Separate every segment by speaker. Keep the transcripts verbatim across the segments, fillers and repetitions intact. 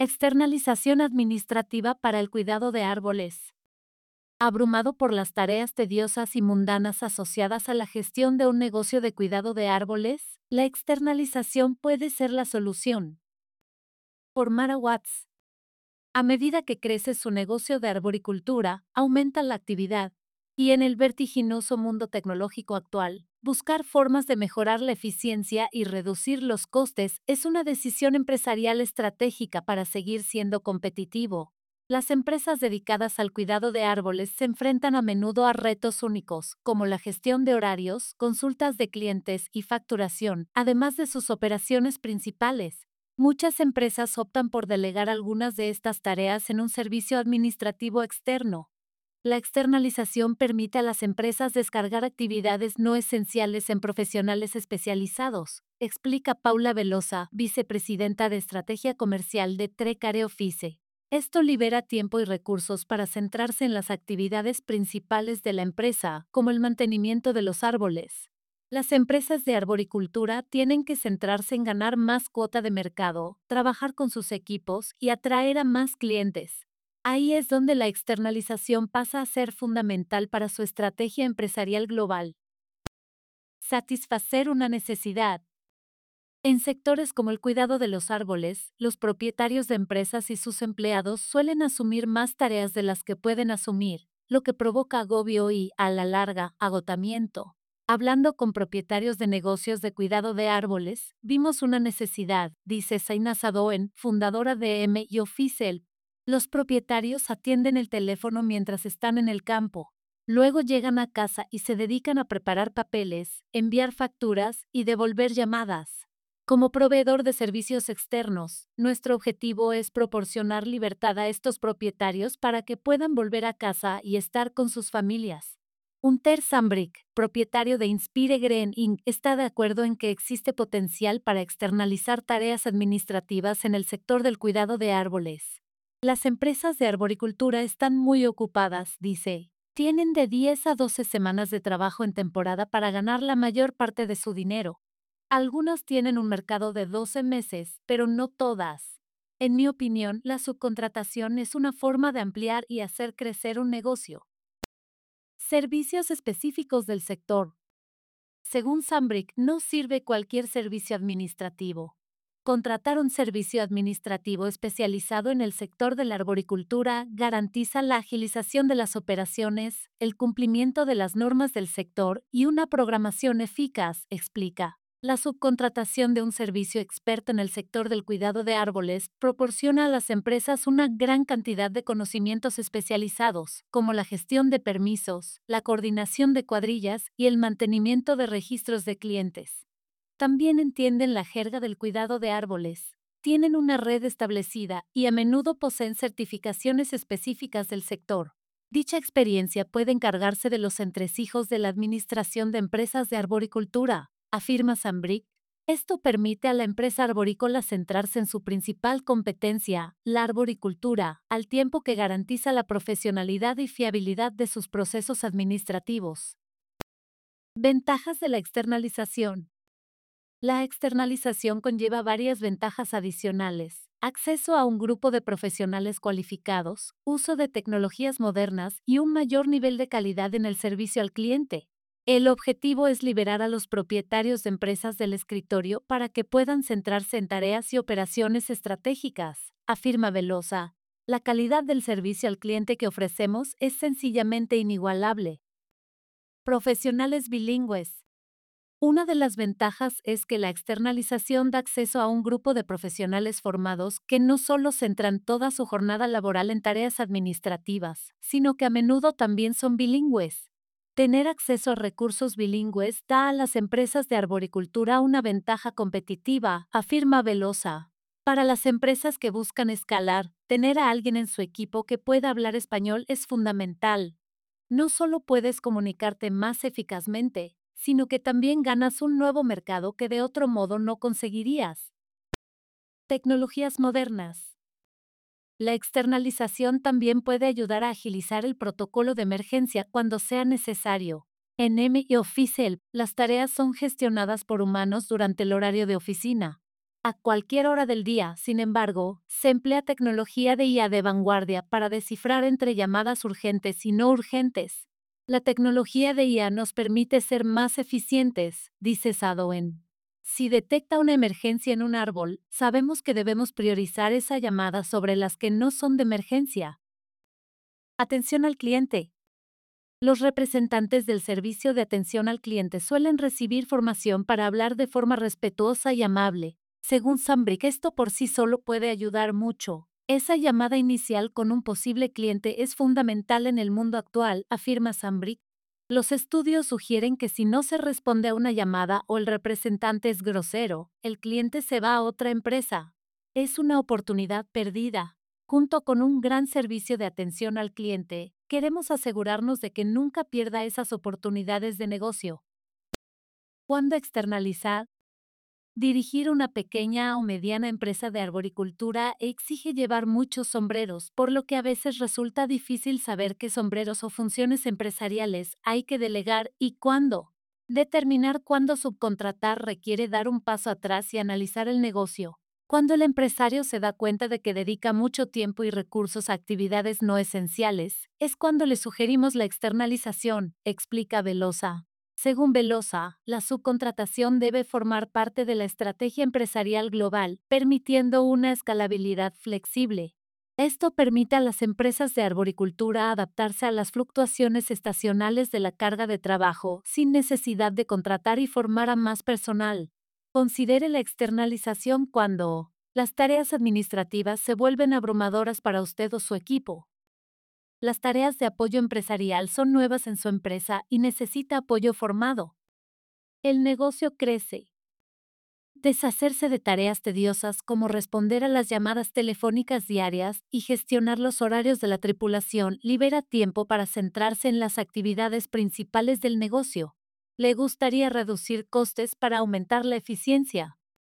Speaker 1: Externalización administrativa para el cuidado de árboles. Abrumado por las tareas tediosas y mundanas asociadas a la gestión de un negocio de cuidado de árboles, la externalización puede ser la solución. Por Mara Watts. A medida que crece su negocio de arboricultura, aumenta la actividad, y en el vertiginoso mundo tecnológico actual, buscar formas de mejorar la eficiencia y reducir los costes es una decisión empresarial estratégica para seguir siendo competitivo. Las empresas dedicadas al cuidado de árboles se enfrentan a menudo a retos únicos, como la gestión de horarios, consultas de clientes y facturación, además de sus operaciones principales. Muchas empresas optan por delegar algunas de estas tareas en un servicio administrativo externo. La externalización permite a las empresas descargar actividades no esenciales en profesionales especializados, explica Paula Velosa, vicepresidenta de Estrategia Comercial de Trecare Office. Esto libera tiempo y recursos para centrarse en las actividades principales de la empresa, como el mantenimiento de los árboles. Las empresas de arboricultura tienen que centrarse en ganar más cuota de mercado, trabajar con sus equipos y atraer a más clientes. Ahí es donde la externalización pasa a ser fundamental para su estrategia empresarial global. Satisfacer una necesidad. En sectores como el cuidado de los árboles, los propietarios de empresas y sus empleados suelen asumir más tareas de las que pueden asumir, lo que provoca agobio y, a la larga, agotamiento. Hablando con propietarios de negocios de cuidado de árboles, vimos una necesidad, dice Zaina Sadoen, fundadora de M y Official. Los propietarios atienden el teléfono mientras están en el campo. Luego llegan a casa y se dedican a preparar papeles, enviar facturas y devolver llamadas. Como proveedor de servicios externos, nuestro objetivo es proporcionar libertad a estos propietarios para que puedan volver a casa y estar con sus familias. Unter Sambrick, propietario de Inspire Green incorporated, está de acuerdo en que existe potencial para externalizar tareas administrativas en el sector del cuidado de árboles. Las empresas de arboricultura están muy ocupadas, dice. Tienen de diez a doce semanas de trabajo en temporada para ganar la mayor parte de su dinero. Algunas tienen un mercado de doce meses, pero no todas. En mi opinión, la subcontratación es una forma de ampliar y hacer crecer un negocio. Servicios específicos del sector. Según Sambrick, no sirve cualquier servicio administrativo. Contratar un servicio administrativo especializado en el sector de la arboricultura garantiza la agilización de las operaciones, el cumplimiento de las normas del sector y una programación eficaz, explica. La subcontratación de un servicio experto en el sector del cuidado de árboles proporciona a las empresas una gran cantidad de conocimientos especializados, como la gestión de permisos, la coordinación de cuadrillas y el mantenimiento de registros de clientes. También entienden la jerga del cuidado de árboles, tienen una red establecida y a menudo poseen certificaciones específicas del sector. Dicha experiencia puede encargarse de los entresijos de la administración de empresas de arboricultura, afirma Sambrick. Esto permite a la empresa arborícola centrarse en su principal competencia, la arboricultura, al tiempo que garantiza la profesionalidad y fiabilidad de sus procesos administrativos. Ventajas de la externalización. La externalización conlleva varias ventajas adicionales: acceso a un grupo de profesionales cualificados, uso de tecnologías modernas y un mayor nivel de calidad en el servicio al cliente. El objetivo es liberar a los propietarios de empresas del escritorio para que puedan centrarse en tareas y operaciones estratégicas, afirma Velosa. La calidad del servicio al cliente que ofrecemos es sencillamente inigualable. Profesionales bilingües. Una de las ventajas es que la externalización da acceso a un grupo de profesionales formados que no solo centran toda su jornada laboral en tareas administrativas, sino que a menudo también son bilingües. Tener acceso a recursos bilingües da a las empresas de arboricultura una ventaja competitiva, afirma Velosa. Para las empresas que buscan escalar, tener a alguien en su equipo que pueda hablar español es fundamental. No solo puedes comunicarte más eficazmente, sino que también ganas un nuevo mercado que de otro modo no conseguirías. Tecnologías modernas. La externalización también puede ayudar a agilizar el protocolo de emergencia cuando sea necesario. En M y Official, las tareas son gestionadas por humanos durante el horario de oficina. A cualquier hora del día, sin embargo, se emplea tecnología de I A de vanguardia para descifrar entre llamadas urgentes y no urgentes. La tecnología de I A nos permite ser más eficientes, dice Sadoen. Si detecta una emergencia en un árbol, sabemos que debemos priorizar esa llamada sobre las que no son de emergencia. Atención al cliente. Los representantes del servicio de atención al cliente suelen recibir formación para hablar de forma respetuosa y amable. Según Sambrick, esto por sí solo puede ayudar mucho. Esa llamada inicial con un posible cliente es fundamental en el mundo actual, afirma Sambrick. Los estudios sugieren que si no se responde a una llamada o el representante es grosero, el cliente se va a otra empresa. Es una oportunidad perdida. Junto con un gran servicio de atención al cliente, queremos asegurarnos de que nunca pierda esas oportunidades de negocio. ¿Cuándo externalizar? Dirigir una pequeña o mediana empresa de arboricultura exige llevar muchos sombreros, por lo que a veces resulta difícil saber qué sombreros o funciones empresariales hay que delegar y cuándo. Determinar cuándo subcontratar requiere dar un paso atrás y analizar el negocio. Cuando el empresario se da cuenta de que dedica mucho tiempo y recursos a actividades no esenciales, es cuando le sugerimos la externalización, explica Velosa. Según Velosa, la subcontratación debe formar parte de la estrategia empresarial global, permitiendo una escalabilidad flexible. Esto permite a las empresas de arboricultura adaptarse a las fluctuaciones estacionales de la carga de trabajo sin necesidad de contratar y formar a más personal. Considere la externalización cuando las tareas administrativas se vuelven abrumadoras para usted o su equipo. Las tareas de apoyo empresarial son nuevas en su empresa y necesita apoyo formado. El negocio crece. Deshacerse de tareas tediosas como responder a las llamadas telefónicas diarias y gestionar los horarios de la tripulación libera tiempo para centrarse en las actividades principales del negocio. Le gustaría reducir costes para aumentar la eficiencia.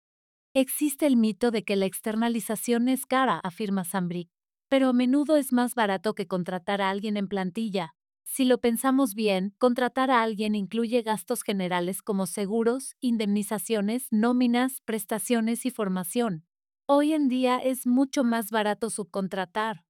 Speaker 1: Existe el mito de que la externalización es cara, afirma Sambrick, pero a menudo es más barato que contratar a alguien en plantilla. Si lo pensamos bien, contratar a alguien incluye gastos generales como seguros, indemnizaciones, nóminas, prestaciones y formación. Hoy en día es mucho más barato subcontratar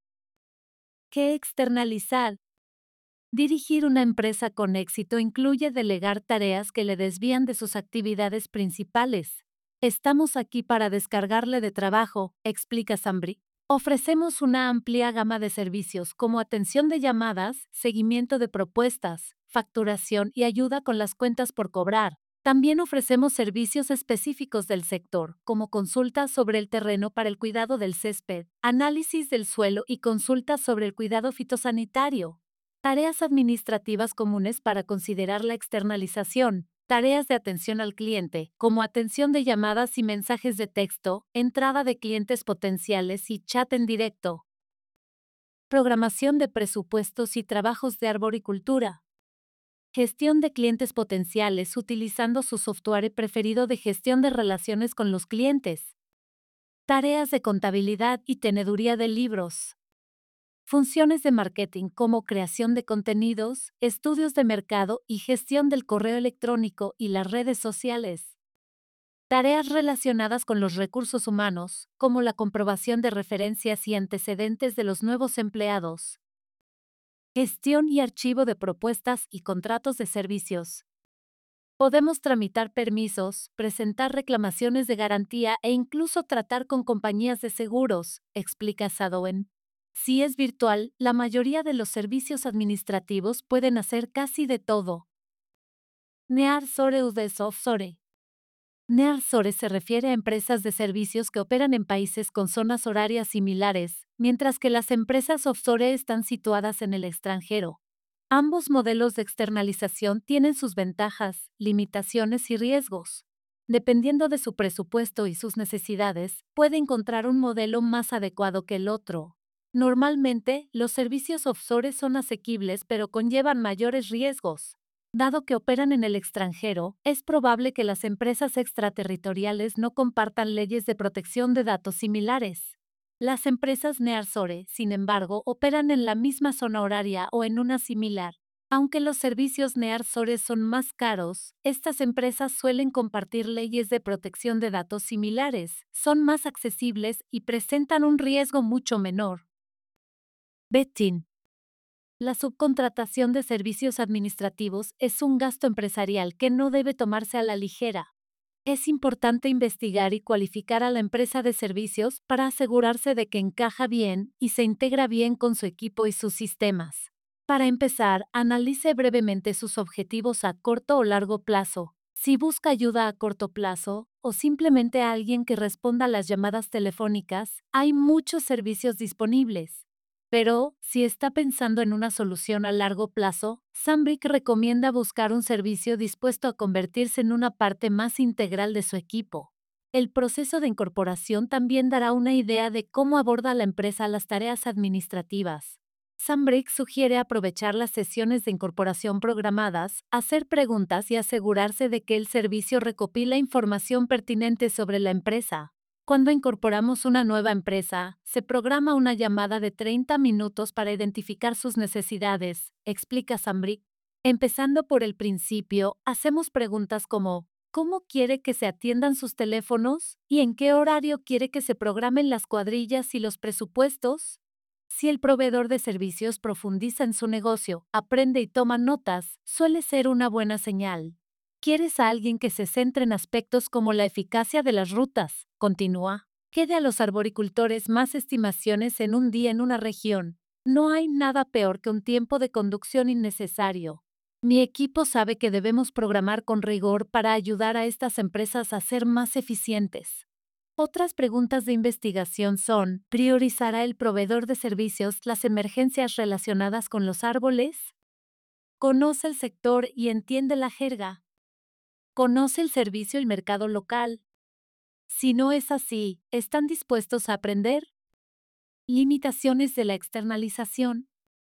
Speaker 1: que externalizar. Dirigir una empresa con éxito incluye delegar tareas que le desvían de sus actividades principales. Estamos aquí para descargarle de trabajo, explica Sambrick. Ofrecemos una amplia gama de servicios como atención de llamadas, seguimiento de propuestas, facturación y ayuda con las cuentas por cobrar. También ofrecemos servicios específicos del sector, como consultas sobre el terreno para el cuidado del césped, análisis del suelo y consultas sobre el cuidado fitosanitario. Tareas administrativas comunes para considerar la externalización. Tareas de atención al cliente, como atención de llamadas y mensajes de texto, entrada de clientes potenciales y chat en directo. Programación de presupuestos y trabajos de arboricultura. Gestión de clientes potenciales utilizando su software preferido de gestión de relaciones con los clientes. Tareas de contabilidad y teneduría de libros. Funciones de marketing como creación de contenidos, estudios de mercado y gestión del correo electrónico y las redes sociales. Tareas relacionadas con los recursos humanos, como la comprobación de referencias y antecedentes de los nuevos empleados. Gestión y archivo de propuestas y contratos de servicios. Podemos tramitar permisos, presentar reclamaciones de garantía e incluso tratar con compañías de seguros, explica Sadoen. Si es virtual, la mayoría de los servicios administrativos pueden hacer casi de todo. Nearshore u offshore. Nearshore se refiere a empresas de servicios que operan en países con zonas horarias similares, mientras que las empresas offshore están situadas en el extranjero. Ambos modelos de externalización tienen sus ventajas, limitaciones y riesgos. Dependiendo de su presupuesto y sus necesidades, puede encontrar un modelo más adecuado que el otro. Normalmente, los servicios offshore son asequibles pero conllevan mayores riesgos. Dado que operan en el extranjero, es probable que las empresas extraterritoriales no compartan leyes de protección de datos similares. Las empresas nearshore, sin embargo, operan en la misma zona horaria o en una similar. Aunque los servicios nearshoring son más caros, estas empresas suelen compartir leyes de protección de datos similares, son más accesibles y presentan un riesgo mucho menor. Betting. La subcontratación de servicios administrativos es un gasto empresarial que no debe tomarse a la ligera. Es importante investigar y cualificar a la empresa de servicios para asegurarse de que encaja bien y se integra bien con su equipo y sus sistemas. Para empezar, analice brevemente sus objetivos a corto o largo plazo. Si busca ayuda a corto plazo o simplemente a alguien que responda a las llamadas telefónicas, hay muchos servicios disponibles. Pero, si está pensando en una solución a largo plazo, Sambrick recomienda buscar un servicio dispuesto a convertirse en una parte más integral de su equipo. El proceso de incorporación también dará una idea de cómo aborda la empresa las tareas administrativas. Sambrick sugiere aprovechar las sesiones de incorporación programadas, hacer preguntas y asegurarse de que el servicio recopila información pertinente sobre la empresa. Cuando incorporamos una nueva empresa, se programa una llamada de treinta minutos para identificar sus necesidades, explica Sambrick. Empezando por el principio, hacemos preguntas como ¿cómo quiere que se atiendan sus teléfonos? ¿Y en qué horario quiere que se programen las cuadrillas y los presupuestos? Si el proveedor de servicios profundiza en su negocio, aprende y toma notas, suele ser una buena señal. ¿Quieres a alguien que se centre en aspectos como la eficacia de las rutas? Continúa. Quede a los arboricultores más estimaciones en un día en una región. No hay nada peor que un tiempo de conducción innecesario. Mi equipo sabe que debemos programar con rigor para ayudar a estas empresas a ser más eficientes. Otras preguntas de investigación son, ¿priorizará el proveedor de servicios las emergencias relacionadas con los árboles? ¿Conoce el sector y entiende la jerga? ¿Conoce el servicio y mercado local? Si no es así, ¿están dispuestos a aprender? Limitaciones de la externalización.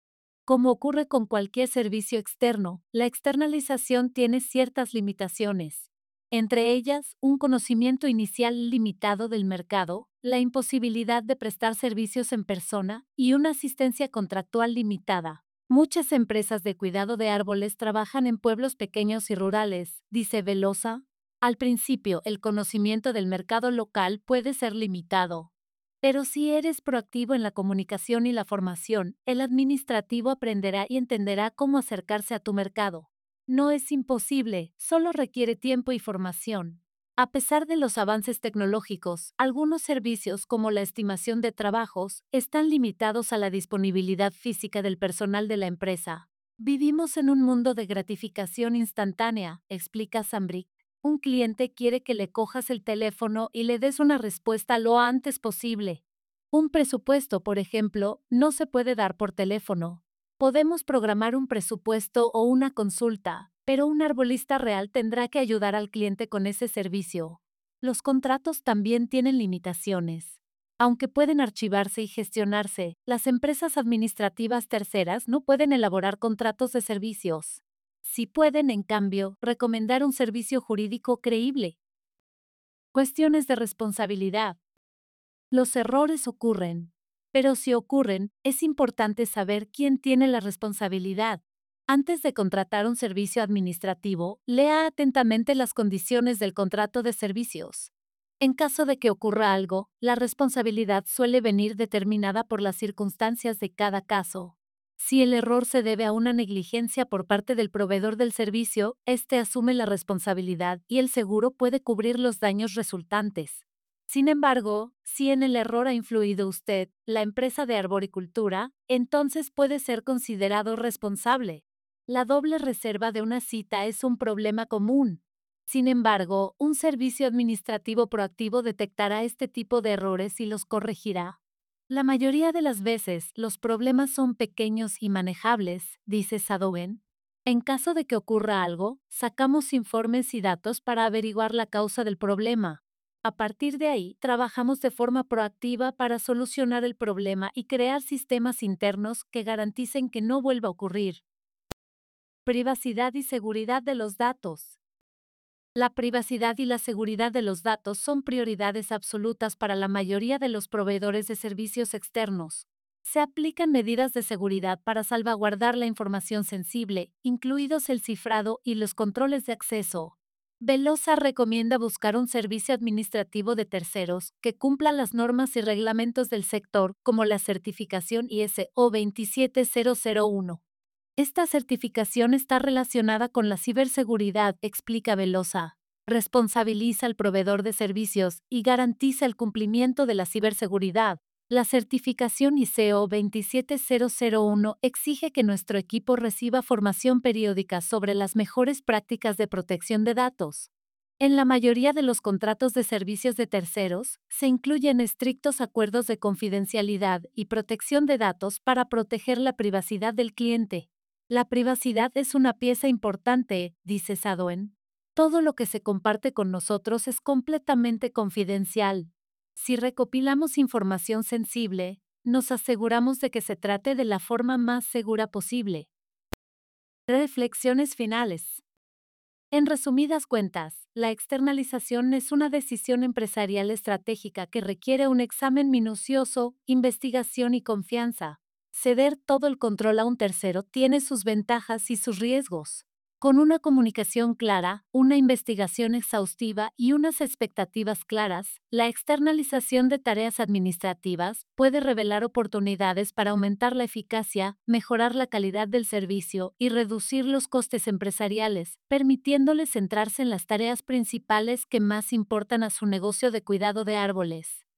Speaker 1: Como ocurre con cualquier servicio externo, la externalización tiene ciertas limitaciones. Entre ellas, un conocimiento inicial limitado del mercado, la imposibilidad de prestar servicios en persona y una asistencia contractual limitada. Muchas empresas de cuidado de árboles trabajan en pueblos pequeños y rurales, dice Velosa. Al principio, el conocimiento del mercado local puede ser limitado. Pero si eres proactivo en la comunicación y la formación, el administrativo aprenderá y entenderá cómo acercarse a tu mercado. No es imposible, solo requiere tiempo y formación. A pesar de los avances tecnológicos, algunos servicios como la estimación de trabajos están limitados a la disponibilidad física del personal de la empresa. Vivimos en un mundo de gratificación instantánea, explica Sambrick. Un cliente quiere que le cojas el teléfono y le des una respuesta lo antes posible. Un presupuesto, por ejemplo, no se puede dar por teléfono. Podemos programar un presupuesto o una consulta, pero un arbolista real tendrá que ayudar al cliente con ese servicio. Los contratos también tienen limitaciones. Aunque pueden archivarse y gestionarse, las empresas administrativas terceras no pueden elaborar contratos de servicios. Si pueden, en cambio, recomendar un servicio jurídico creíble. Cuestiones de responsabilidad. Los errores ocurren, pero si ocurren, es importante saber quién tiene la responsabilidad. Antes de contratar un servicio administrativo, lea atentamente las condiciones del contrato de servicios. En caso de que ocurra algo, la responsabilidad suele venir determinada por las circunstancias de cada caso. Si el error se debe a una negligencia por parte del proveedor del servicio, éste asume la responsabilidad y el seguro puede cubrir los daños resultantes. Sin embargo, si en el error ha influido usted, la empresa de arboricultura, entonces puede ser considerado responsable. La doble reserva de una cita es un problema común. Sin embargo, un servicio administrativo proactivo detectará este tipo de errores y los corregirá. La mayoría de las veces, los problemas son pequeños y manejables, dice Sadowen. En caso de que ocurra algo, sacamos informes y datos para averiguar la causa del problema. A partir de ahí, trabajamos de forma proactiva para solucionar el problema y crear sistemas internos que garanticen que no vuelva a ocurrir. Privacidad y seguridad de los datos. La privacidad y la seguridad de los datos son prioridades absolutas para la mayoría de los proveedores de servicios externos. Se aplican medidas de seguridad para salvaguardar la información sensible, incluidos el cifrado y los controles de acceso. Velosa recomienda buscar un servicio administrativo de terceros que cumpla las normas y reglamentos del sector, como la certificación I S O veintisiete mil uno. Esta certificación está relacionada con la ciberseguridad, explica Velosa. Responsabiliza al proveedor de servicios y garantiza el cumplimiento de la ciberseguridad. La certificación I S O veintisiete mil uno exige que nuestro equipo reciba formación periódica sobre las mejores prácticas de protección de datos. En la mayoría de los contratos de servicios de terceros, se incluyen estrictos acuerdos de confidencialidad y protección de datos para proteger la privacidad del cliente. La privacidad es una pieza importante, dice Sadoen. Todo lo que se comparte con nosotros es completamente confidencial. Si recopilamos información sensible, nos aseguramos de que se trate de la forma más segura posible. Reflexiones finales. En resumidas cuentas, la externalización es una decisión empresarial estratégica que requiere un examen minucioso, investigación y confianza. Ceder todo el control a un tercero tiene sus ventajas y sus riesgos. Con una comunicación clara, una investigación exhaustiva y unas expectativas claras, la externalización de tareas administrativas puede revelar oportunidades para aumentar la eficacia, mejorar la calidad del servicio y reducir los costes empresariales, permitiéndoles centrarse en las tareas principales que más importan a su negocio de cuidado de árboles.